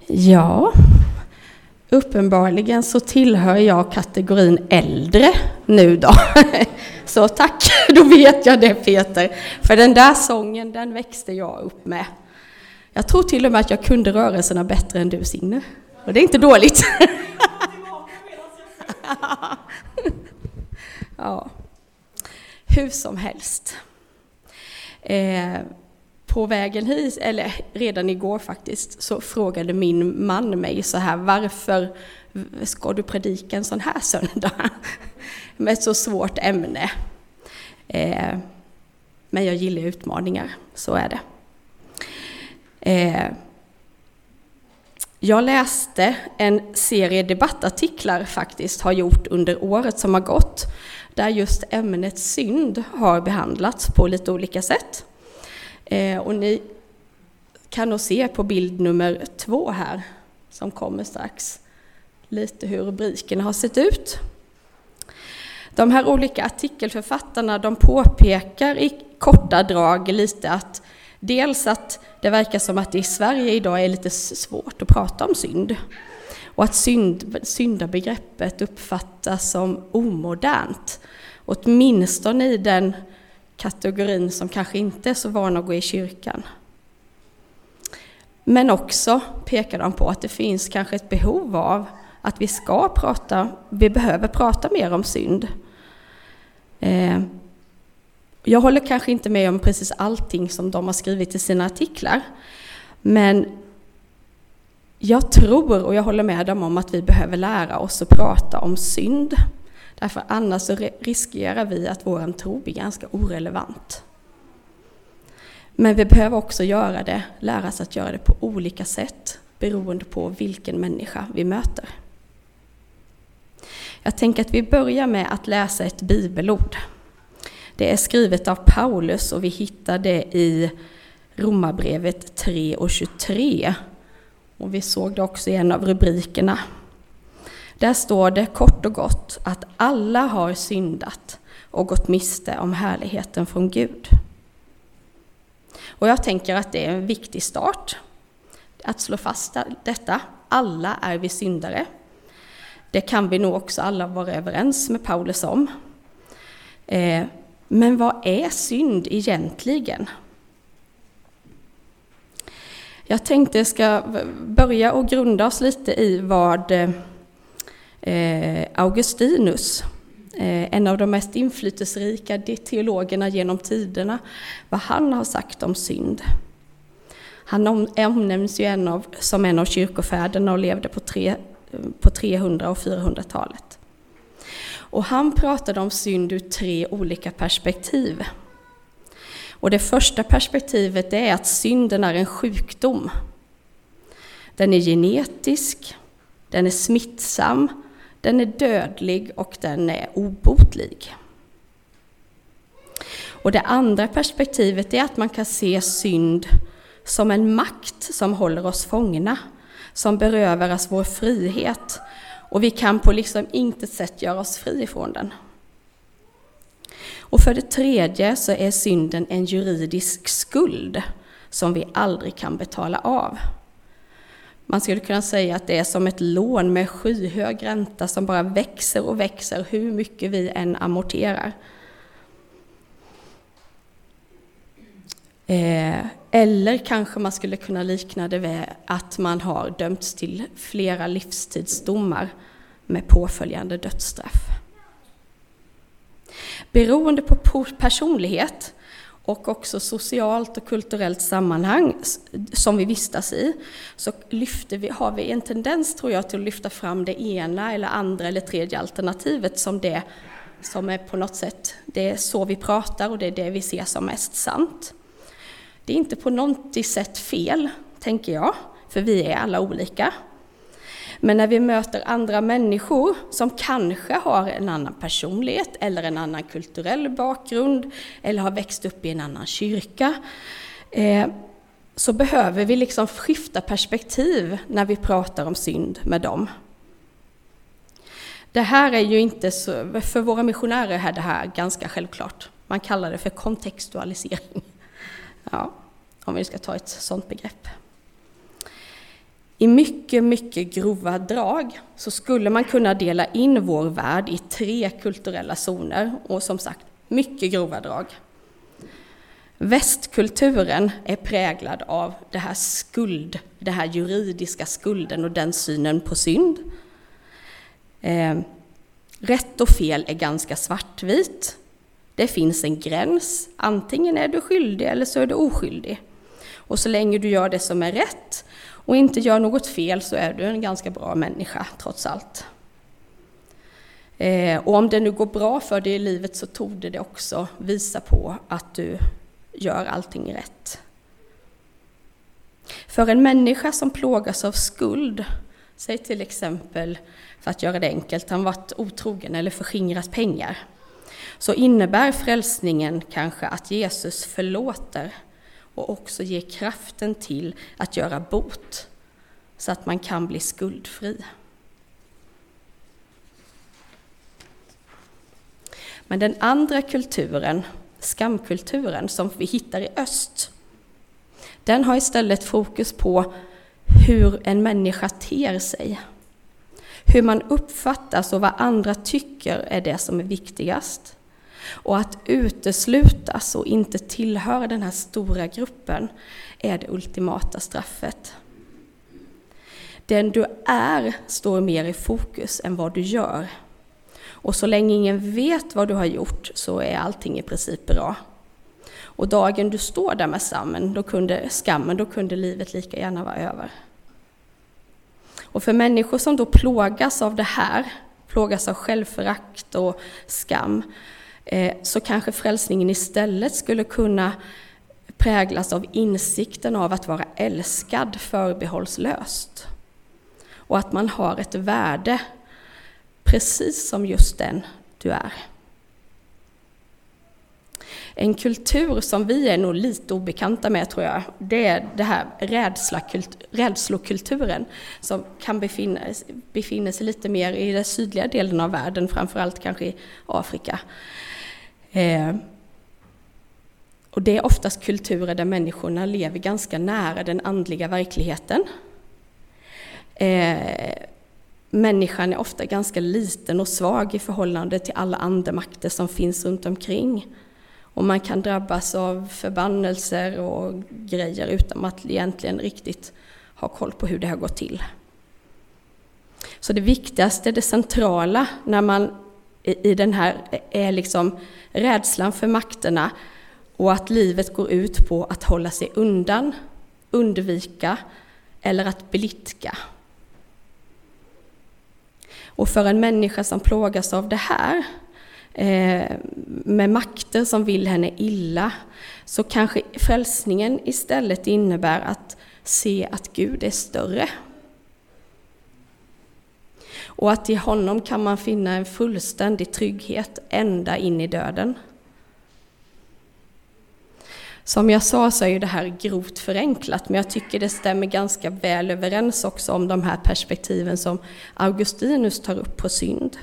Ja, uppenbarligen så tillhör jag kategorin äldre nu då. Så tack, då vet jag det Peter. För den där sången, den växte jag upp med. Jag tror till och med att jag kunde rörelserna bättre än du, Signe. Och det är inte dåligt. Ja. Hur som helst. På vägen hit, eller redan igår faktiskt, så frågade min man mig så här: varför ska du predika en sån här söndag med ett så svårt ämne? Men jag gillar utmaningar, så är det. Jag läste en serie debattartiklar faktiskt har gjort under året som har gått, där just ämnet synd har behandlats på lite olika sätt. Och ni kan nog se på bild nummer 2 här, som kommer strax, lite hur rubrikerna har sett ut. De här olika artikelförfattarna, de påpekar i korta drag lite att dels att det verkar som att det i Sverige idag är lite svårt att prata om synd. Och att syndabegreppet uppfattas som omodernt. Åtminstone i den kategorin som kanske inte är så van att gå i kyrkan. Men också pekar de på att det finns kanske ett behov av att vi behöver prata mer om synd. Jag håller kanske inte med om precis allting som de har skrivit i sina artiklar. Men jag tror och jag håller med dem om att vi behöver lära oss att prata om synd. Därför annars så riskerar vi att vår tro blir ganska orelevant. Men vi behöver också lära oss att göra det på olika sätt beroende på vilken människa vi möter. Jag tänker att vi börjar med att läsa ett bibelord. Det är skrivet av Paulus och vi hittar det i Romarbrevet 3:23. Och vi såg det också i en av rubrikerna. Där står det kort och gott att alla har syndat och gått miste om härligheten från Gud. Och jag tänker att det är en viktig start att slå fast detta. Alla är vi syndare. Det kan vi nog också alla vara överens med Paulus om. Men vad är synd egentligen? Jag tänkte jag ska börja och grunda oss lite i vad Augustinus, en av de mest inflytelserika teologerna genom tiderna, vad han har sagt om synd. Han omnämns ju som en av kyrkofäderna och levde på 300- och 400-talet. Och han pratade om synd ur 3 olika perspektiv. Och det första perspektivet är att synden är en sjukdom. Den är genetisk, den är smittsam, den är dödlig och den är obotlig. Och det andra perspektivet är att man kan se synd som en makt som håller oss fångna, som berövar oss vår frihet. Och vi kan på intet sätt göra oss fri ifrån den. Och för det tredje så är synden en juridisk skuld som vi aldrig kan betala av. Man skulle kunna säga att det är som ett lån med skyhög ränta som bara växer och växer hur mycket vi än amorterar. Eller kanske man skulle kunna likna det med att man har dömts till flera livstidsdomar med påföljande dödsstraff. Beroende på personlighet och också socialt och kulturellt sammanhang som vi vistas i, så har vi en tendens, tror jag, till att lyfta fram det ena eller andra eller tredje alternativet som det som är på något sätt, det är så vi pratar och det är det vi ser som mest sant. Det är inte på något sätt fel, tänker jag, för vi är alla olika. Men när vi möter andra människor som kanske har en annan personlighet eller en annan kulturell bakgrund eller har växt upp i en annan kyrka, så behöver vi skifta perspektiv när vi pratar om synd med dem. Det här är ju inte så, för våra missionärer är det här ganska självklart. Man kallar det för kontextualisering. Ja, om vi ska ta ett sådant begrepp. I mycket, mycket grova drag så skulle man kunna dela in vår värld i 3 kulturella zoner. Och som sagt, mycket grova drag. Västkulturen är präglad av det här juridiska skulden och den synen på synd. Rätt och fel är ganska svartvit. Det finns en gräns. Antingen är du skyldig eller så är du oskyldig. Och så länge du gör det som är rätt och inte gör något fel så är du en ganska bra människa trots allt. Och om det nu går bra för dig i livet så torde det också visa på att du gör allting rätt. För en människa som plågas av skuld, säg till exempel för att göra det enkelt, han varit otrogen eller förskingrat pengar, så innebär frälsningen kanske att Jesus förlåter och också ger kraften till att göra bot så att man kan bli skuldfri. Men den andra kulturen, skamkulturen som vi hittar i öst, den har istället fokus på hur en människa ter sig. Hur man uppfattas och vad andra tycker är det som är viktigast. Och att uteslutas och inte tillhöra den här stora gruppen är det ultimata straffet. Den du är står mer i fokus än vad du gör. Och så länge ingen vet vad du har gjort så är allting i princip bra. Och dagen du står där med skammen, då kunde livet lika gärna vara över. Och för människor som då plågas av det här, plågas av självförakt och skam, så kanske frälsningen istället skulle kunna präglas av insikten av att vara älskad förbehållslöst. Och att man har ett värde precis som just den du är. En kultur som vi är nog lite obekanta med, tror jag, det är det här rädslokulturen som kan befinna sig lite mer i den sydliga delen av världen, framförallt kanske i Afrika. Och det är oftast kulturer där människorna lever ganska nära den andliga verkligheten. Människan är ofta ganska liten och svag i förhållande till alla andemakter som finns runt omkring. Och man kan drabbas av förbannelser och grejer utan att egentligen riktigt ha koll på hur det har gått till. Så det viktigaste, det centrala när man i den här är liksom rädslan för makterna och att livet går ut på att hålla sig undan, undvika eller att blidka. Och för en människa som plågas av det här, med makter som vill henne illa, så kanske frälsningen istället innebär att se att Gud är större. Och att i honom kan man finna en fullständig trygghet ända in i döden. Som jag sa så är ju det här grovt förenklat, men jag tycker det stämmer ganska väl överens också om de här perspektiven som Augustinus tar upp på synd.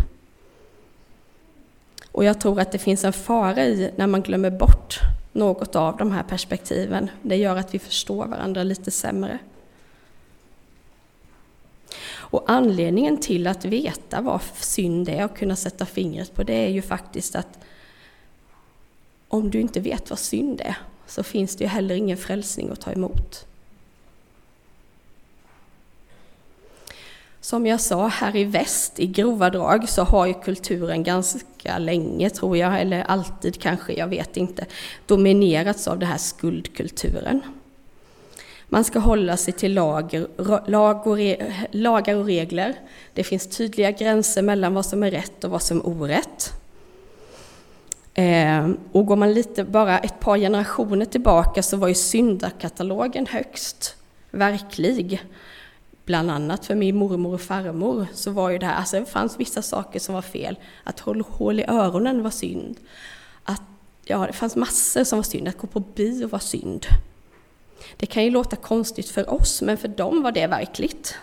Och jag tror att det finns en fara i när man glömmer bort något av de här perspektiven. Det gör att vi förstår varandra lite sämre. Och anledningen till att veta vad synd är och kunna sätta fingret på det är ju faktiskt att om du inte vet vad synd är så finns det ju heller ingen frälsning att ta emot. Som jag sa, här i väst i grova drag så har ju kulturen ganska länge, tror jag, eller alltid kanske, jag vet inte, dominerats av den här skuldkulturen. Man ska hålla sig till lagar och regler. Det finns tydliga gränser mellan vad som är rätt och vad som är orätt. Och går man bara ett par generationer tillbaka så var ju syndakatalogen högst verklig. Bland annat för min mormor och farmor så var ju det här, alltså det fanns vissa saker som var fel. Att hål i öronen var synd. Det fanns massor som var synd. Att gå på bio var synd. Det kan ju låta konstigt för oss, men för dem var det verkligt.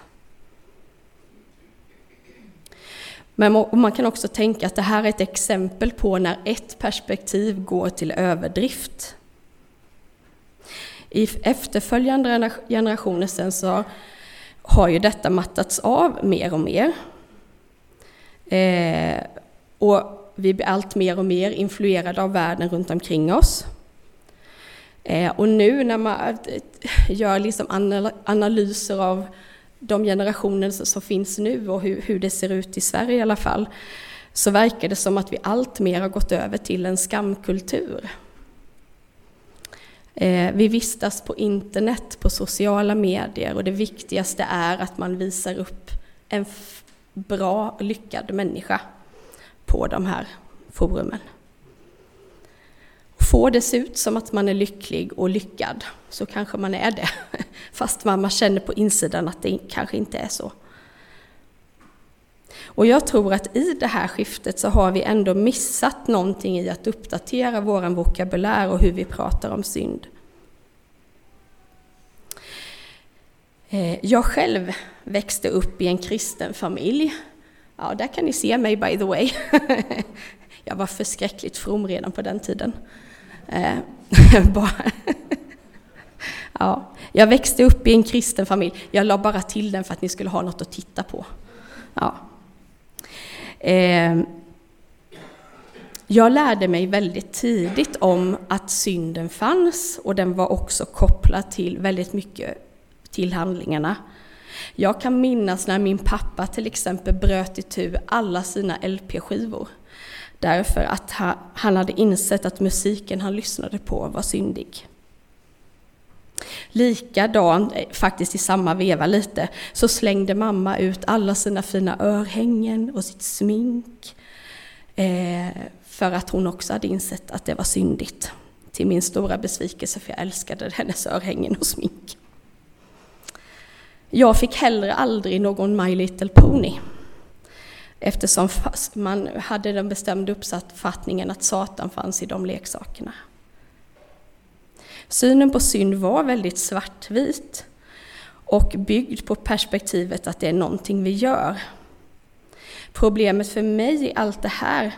Men man kan också tänka att det här är ett exempel på när ett perspektiv går till överdrift. I efterföljande generationer sen så har ju detta mattats av mer och mer. Och vi blir allt mer och mer influerade av världen runt omkring oss. Och nu när man gör liksom analyser av de generationer som finns nu och hur det ser ut i Sverige i alla fall, så verkar det som att vi allt mer har gått över till en skamkultur. Vi vistas på internet, på sociala medier, och det viktigaste är att man visar upp en bra, lyckad människa på de här forumen. Får det se ut som att man är lycklig och lyckad, så kanske man är det. Fast man känner på insidan att det kanske inte är så. Och jag tror att i det här skiftet så har vi ändå missat någonting i att uppdatera vår vokabulär och hur vi pratar om synd. Jag själv växte upp i en kristen familj. Ja, där kan ni se mig by the way. Jag var förskräckligt from redan på den tiden. Ja, jag växte upp i en kristen familj. Jag la bara till den för att ni skulle ha något att titta på. Ja. Jag lärde mig väldigt tidigt om att synden fanns, och den var också kopplad till väldigt mycket till handlingarna. Jag kan minnas när min pappa till exempel bröt itu alla sina LP-skivor. Därför att han hade insett att musiken han lyssnade på var syndig. Likadant, faktiskt i samma veva lite, så slängde mamma ut alla sina fina örhängen och sitt smink. För att hon också hade insett att det var syndigt. Till min stora besvikelse, för jag älskade hennes örhängen och smink. Jag fick heller aldrig någon My Little Pony. Eftersom man hade den bestämda uppfattningen att Satan fanns i de leksakerna. Synen på synd var väldigt svartvit och byggd på perspektivet att det är någonting vi gör. Problemet för mig i allt det här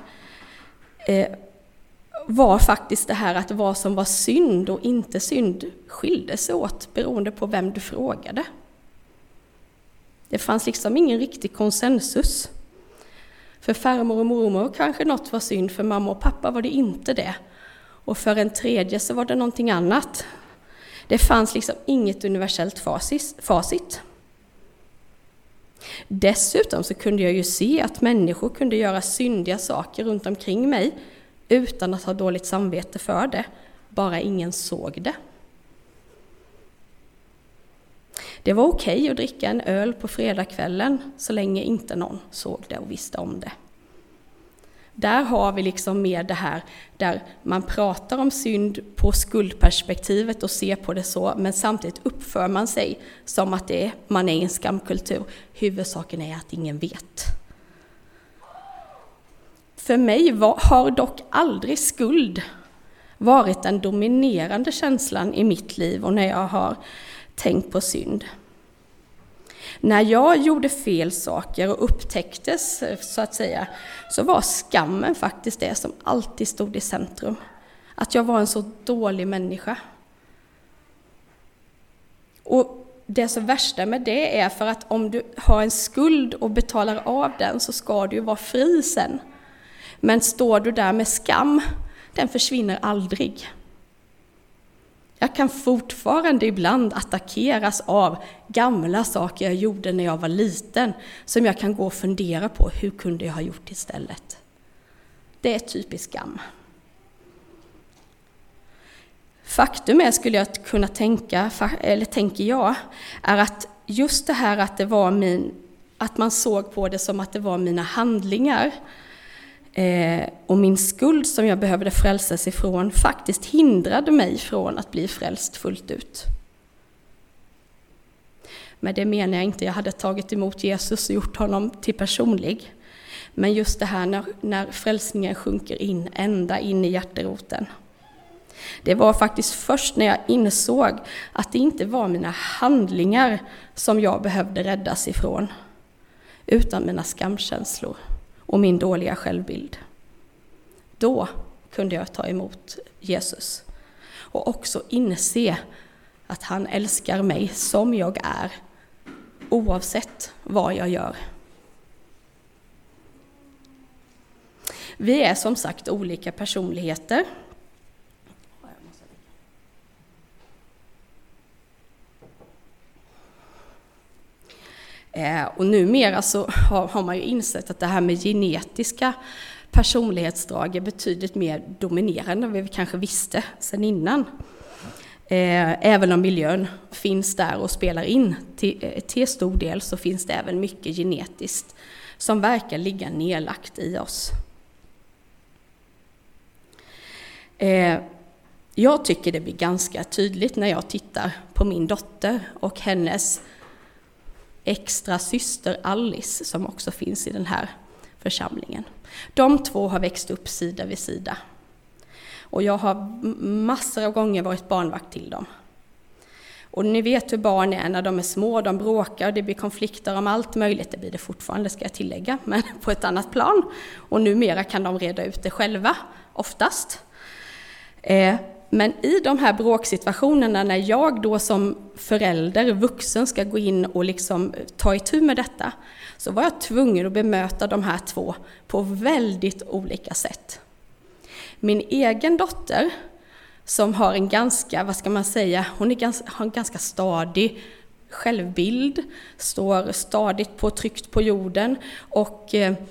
var faktiskt det här att vad som var synd och inte synd skilde sig åt beroende på vem du frågade. Det fanns liksom ingen riktig konsensus. För farmor och mormor kanske något var synd, för mamma och pappa var det inte det. Och för en tredje så var det någonting annat. Det fanns liksom inget universellt facit. Dessutom så kunde jag ju se att människor kunde göra syndiga saker runt omkring mig utan att ha dåligt samvete för det, bara ingen såg det. Det var okej att dricka en öl på fredagskvällen så länge inte någon såg det och visste om det. Där har vi liksom med det här där man pratar om synd på skuldperspektivet och ser på det så, men samtidigt uppför man sig som att man är i en skamkultur. Huvudsaken är att ingen vet. För mig har dock aldrig skuld varit den dominerande känslan i mitt liv och när jag har tänkt på synd. När jag gjorde fel saker och upptäcktes, så att säga, så var skammen faktiskt det som alltid stod i centrum. Att jag var en så dålig människa. Och det så värsta med det är för att om du har en skuld och betalar av den så ska du ju vara fri sen. Men står du där med skam, den försvinner aldrig. Jag kan fortfarande ibland attackeras av gamla saker jag gjorde när jag var liten som jag kan gå och fundera på, hur kunde jag ha gjort istället? Det är typiskt skam. Faktum är, skulle jag kunna tänker jag, är att just det här att att man såg på det som att det var mina handlingar och min skuld som jag behövde frälsas ifrån faktiskt hindrade mig från att bli frälst fullt ut. Men det menar jag inte, jag hade tagit emot Jesus och gjort honom till personlig. Men just det här när frälsningen sjunker in ända in i hjärteroten. Det var faktiskt först när jag insåg att det inte var mina handlingar som jag behövde räddas ifrån, utan mina skamkänslor och min dåliga självbild. Då kunde jag ta emot Jesus och också inse att han älskar mig som jag är oavsett vad jag gör. Vi är som sagt olika personligheter. Och numera så har man ju insett att det här med genetiska personlighetsdrag är betydligt mer dominerande än vad vi kanske visste sedan innan. Även om miljön finns där och spelar in till stor del, så finns det även mycket genetiskt som verkar ligga nedlagt i oss. Jag tycker det blir ganska tydligt när jag tittar på min dotter och hennes extra syster Alice, som också finns i den här församlingen. De två har växt upp sida vid sida. Och jag har massor av gånger varit barnvakt till dem. Och ni vet hur barn är när de är små, de bråkar, det blir konflikter om allt möjligt. Det blir det fortfarande, ska jag tillägga, men på ett annat plan. Och numera kan de reda ut det själva, oftast. Men i de här bråksituationerna, när jag då som förälder, vuxen, ska gå in och liksom ta itu med detta, så var jag tvungen att bemöta de här två på väldigt olika sätt. Min egen dotter, som har en ganska, har en ganska stadig självbild, står stadigt tryckt på jorden och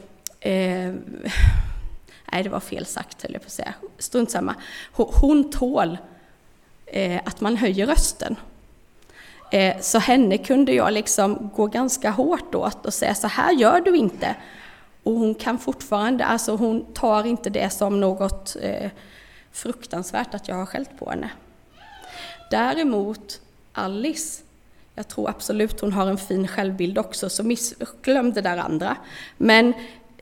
nej, det var fel sagt, höll jag på att säga. Strunt samma. Hon tål att man höjer rösten. Så henne kunde jag liksom gå ganska hårt åt och säga, så här gör du inte. Och hon kan fortfarande, alltså hon tar inte det som något fruktansvärt att jag har skällt på henne. Däremot Alice, jag tror absolut hon har en fin självbild också, så glöm det där andra. Men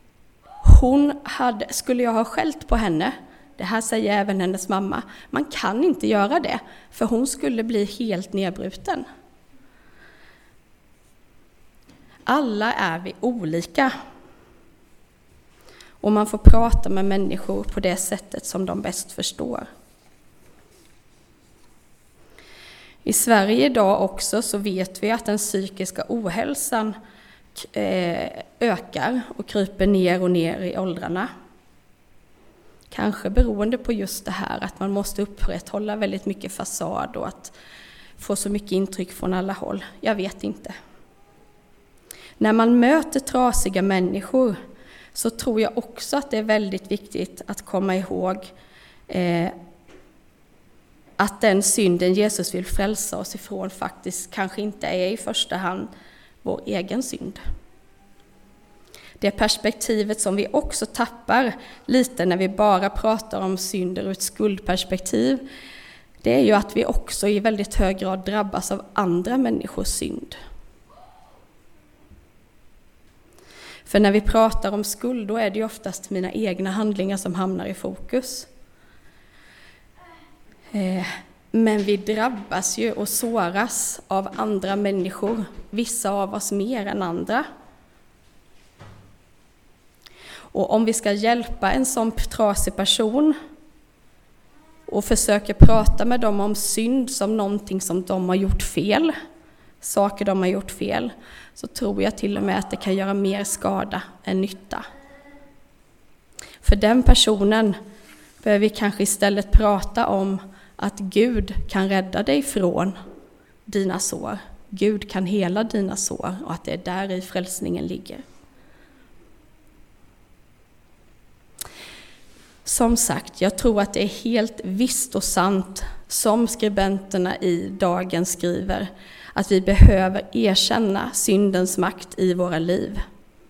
skulle jag ha skällt på henne, det här säger även hennes mamma, man kan inte göra det, för hon skulle bli helt nedbruten. Alla är vi olika. Och man får prata med människor på det sättet som de bäst förstår. I Sverige idag också så vet vi att den psykiska ohälsan ökar och kryper ner och ner i åldrarna. Kanske beroende på just det här att man måste upprätthålla väldigt mycket fasad och att få så mycket intryck från alla håll. Jag vet inte. När man möter trasiga människor så tror jag också att det är väldigt viktigt att komma ihåg att den synden Jesus vill frälsa oss ifrån faktiskt kanske inte är i första hand vår egen synd. Det perspektivet som vi också tappar lite när vi bara pratar om synder ur ett skuldperspektiv, det är ju att vi också i väldigt hög grad drabbas av andra människors synd. För när vi pratar om skuld, då är det ju oftast mina egna handlingar som hamnar i fokus. Men vi drabbas ju och såras av andra människor, vissa av oss mer än andra. Och om vi ska hjälpa en sån trasig person och försöka prata med dem om synd som någonting som de har gjort fel, saker de har gjort fel, så tror jag till och med att det kan göra mer skada än nytta. För den personen behöver vi kanske istället prata om att Gud kan rädda dig från dina sår. Gud kan hela dina sår och att det är där i frälsningen ligger. Som sagt, jag tror att det är helt visst och sant som skribenterna i Dagen skriver, att vi behöver erkänna syndens makt i våra liv.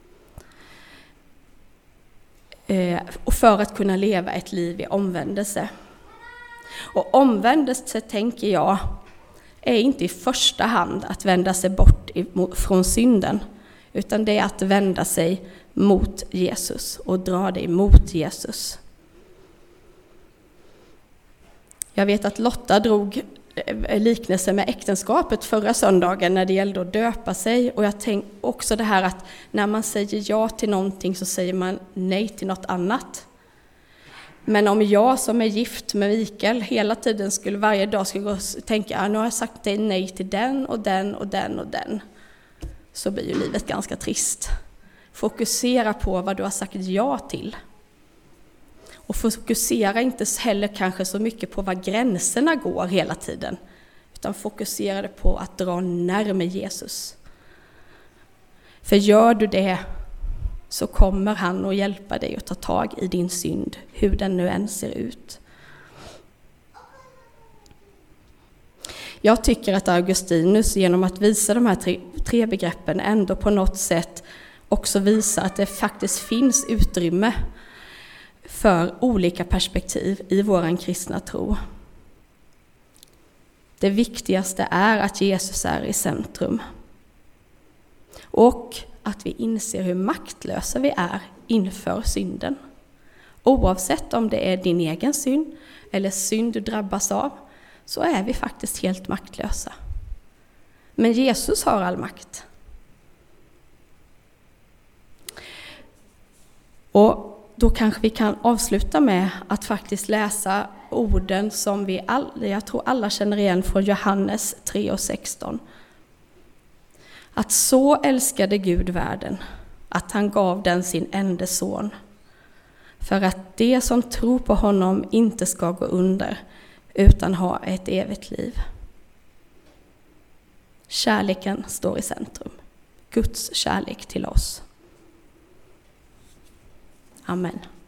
Och för att kunna leva ett liv i omvändelse. Och omvändelse, tänker jag, är inte i första hand att vända sig bort från synden, utan det är att vända sig mot Jesus och dra dig mot Jesus. Jag vet att Lotta drog liknelse med äktenskapet förra söndagen när det gällde att döpa sig. Och jag tänkte också det här att när man säger ja till någonting så säger man nej till något annat. Men om jag som är gift med Mikael hela tiden varje dag skulle gå och tänka nu har jag sagt nej till den och den och den och den. så blir ju livet ganska trist. Fokusera på vad du har sagt ja till. Och fokusera inte heller kanske så mycket på var gränserna går hela tiden. Utan fokusera på att dra närmare Jesus. För gör du det så kommer han att hjälpa dig att ta tag i din synd, hur den nu än ser ut. Jag tycker att Augustinus genom att visa de här tre begreppen ändå på något sätt också visar att det faktiskt finns utrymme för olika perspektiv i våran kristna tro. Det viktigaste är att Jesus är i centrum. Och att vi inser hur maktlösa vi är inför synden. Oavsett om det är din egen synd eller synd du drabbas av, så är vi faktiskt helt maktlösa. Men Jesus har all makt. Och då kanske vi kan avsluta med att faktiskt läsa orden som jag tror alla känner igen från Johannes 3:16. Att så älskade Gud världen, att han gav den sin enda son. För att det som tror på honom inte ska gå under, utan ha ett evigt liv. Kärleken står i centrum. Guds kärlek till oss. Amen.